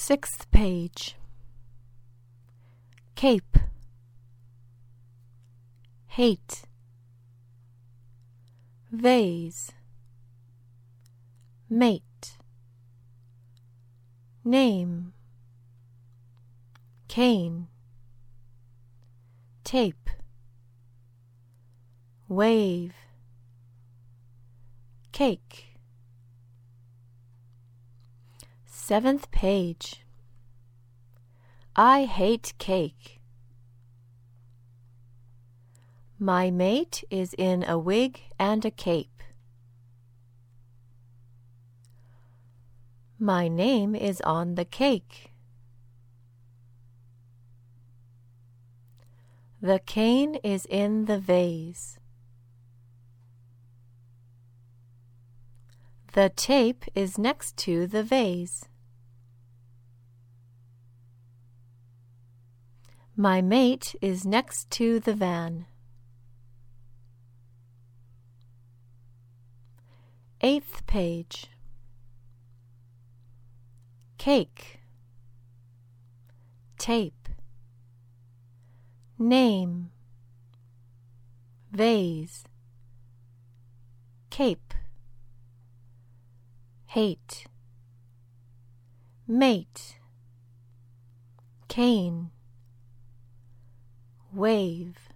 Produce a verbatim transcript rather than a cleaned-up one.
Sixth page. Cape, hate, vase, mate, name, cane, tape, wave, cake. Seventh page. I hate cake. My mate is in a wig and a cape. My name is on the cake. The cane is in the vase. The tape is next to the vase. My mate is next to the van. Eighth page. Cake, tape, name, vase, cape, hate, mate, cane, wave,